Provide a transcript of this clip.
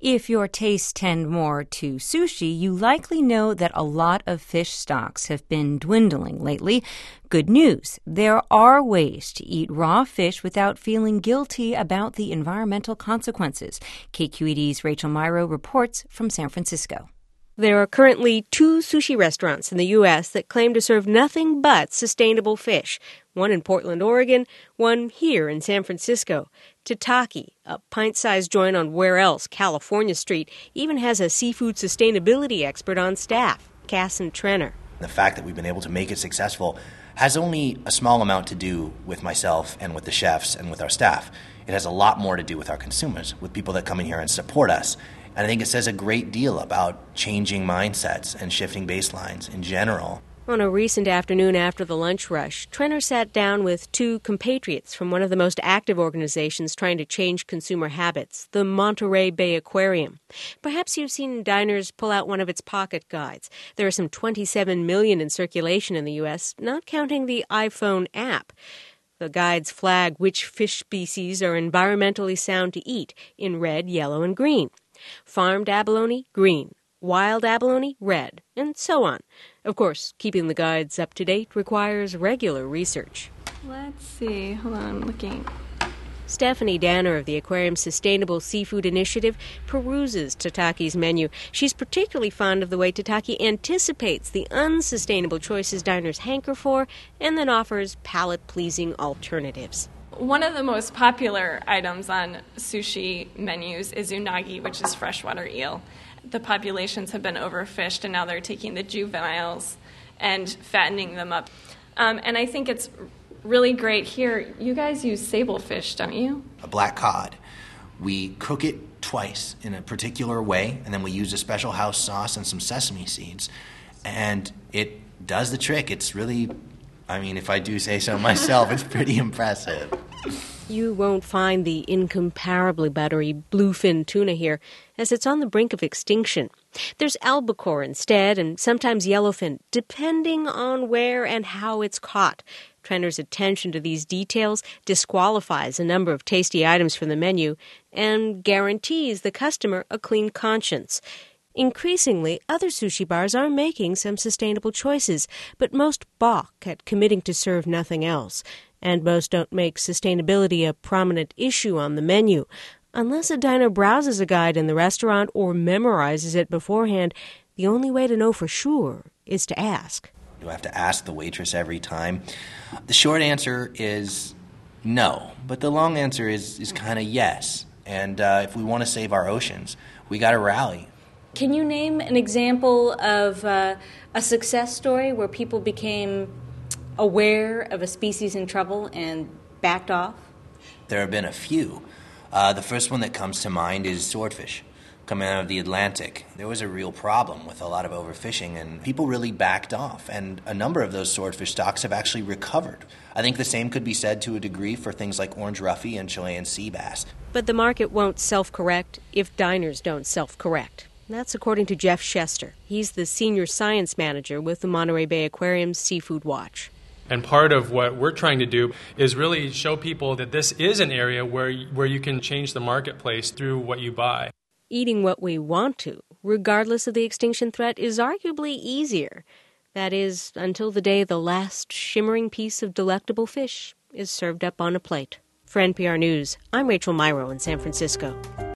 If your tastes tend more to sushi, you likely know that a lot of fish stocks have been dwindling lately. Good news, there are ways to eat raw fish without feeling guilty about the environmental consequences. KQED's Rachel Myrow reports from San Francisco. There are currently 2 sushi restaurants in the U.S. that claim to serve nothing but sustainable fish. One in Portland, Oregon, one here in San Francisco. Tataki, a pint-sized joint on Where Else, California Street, even has a seafood sustainability expert on staff, Casson Trenner. The fact that we've been able to make it successful has only a small amount to do with myself and with the chefs and with our staff. It has a lot more to do with our consumers, with people that come in here and support us. And I think it says a great deal about changing mindsets and shifting baselines in general. On a recent afternoon after the lunch rush, Trenner sat down with 2 compatriots from one of the most active organizations trying to change consumer habits, the Monterey Bay Aquarium. Perhaps you've seen diners pull out one of its pocket guides. There are some 27 million in circulation in the U.S., not counting the iPhone app. The guides flag which fish species are environmentally sound to eat in red, yellow, and green. Farmed abalone, green. Wild abalone, red, and so on. Of course, keeping the guides up to date requires regular research. Let's see. Hold on, I'm looking. Stephanie Danner of the Aquarium's Sustainable Seafood Initiative peruses Tataki's menu. She's particularly fond of the way Tataki anticipates the unsustainable choices diners hanker for and then offers palate-pleasing alternatives. One of the most popular items on sushi menus is unagi, which is freshwater eel. The populations have been overfished, and now they're taking the juveniles and fattening them up. And I think it's really great here. You guys use sable fish, don't you? A black cod. We cook it twice in a particular way, and then we use a special house sauce and some sesame seeds. And it does the trick. It's really, if I do say so myself, it's pretty impressive. You won't find the incomparably buttery bluefin tuna here, as it's on the brink of extinction. There's albacore instead, and sometimes yellowfin, depending on where and how it's caught. Trenner's attention to these details disqualifies a number of tasty items from the menu and guarantees the customer a clean conscience. Increasingly, other sushi bars are making some sustainable choices, but most balk at committing to serve nothing else. And most don't make sustainability a prominent issue on the menu. Unless a diner browses a guide in the restaurant or memorizes it beforehand, the only way to know for sure is to ask. Do I have to ask the waitress every time? The short answer is no, but the long answer is kind of yes. And if we want to save our oceans, we got to rally. Can you name an example of a success story where people became aware of a species in trouble and backed off? There have been a few. The first one that comes to mind is swordfish. Coming out of the Atlantic, there was a real problem with a lot of overfishing, and people really backed off, and a number of those swordfish stocks have actually recovered. I think the same could be said to a degree for things like orange roughy and Chilean sea bass. But the market won't self-correct if diners don't self-correct. That's according to Jeff Shester. He's the senior science manager with the Monterey Bay Aquarium's Seafood Watch. And part of what we're trying to do is really show people that this is an area where you can change the marketplace through what you buy. Eating what we want to, regardless of the extinction threat, is arguably easier. That is, until the day the last shimmering piece of delectable fish is served up on a plate. For NPR News, I'm Rachel Myrow in San Francisco.